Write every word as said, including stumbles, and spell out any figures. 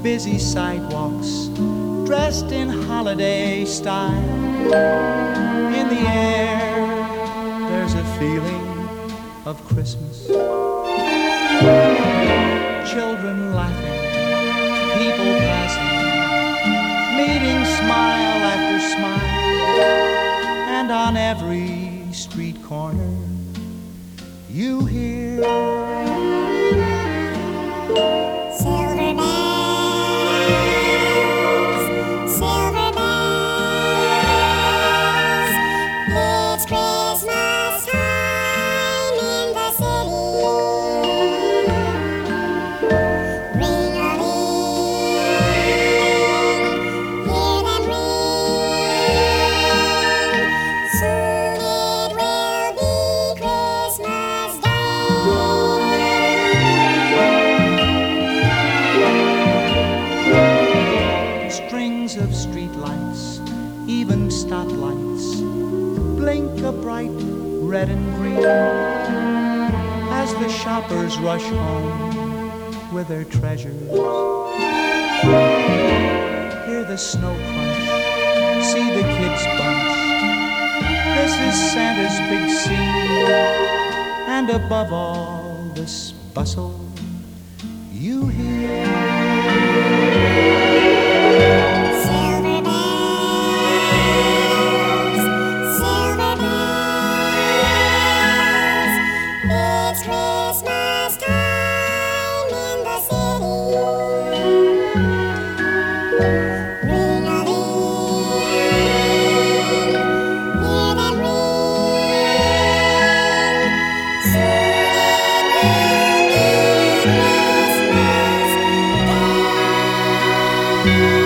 busy sidewalks, dressed in holiday style. In the air, there's a feeling of Christmas. Children laughing, people passing, meeting smile after smile. And on every street corner, you hear silver bells, silver bells. It's Christmas time in the city. Ring-a-ling, hear them ring. Soon it will be Christmas Day. strings of streetlights, even stoplights, blink a bright red and green as the shoppers rush home with their treasures. Hear the snow crunch, see the kids bunch. This is Santa's big scene, and above all this bustle, you hear Silver bells, silver bells. It's Christmas time in the city. Ring-a-ling, hear them ring. Soon it will be Christmas Day.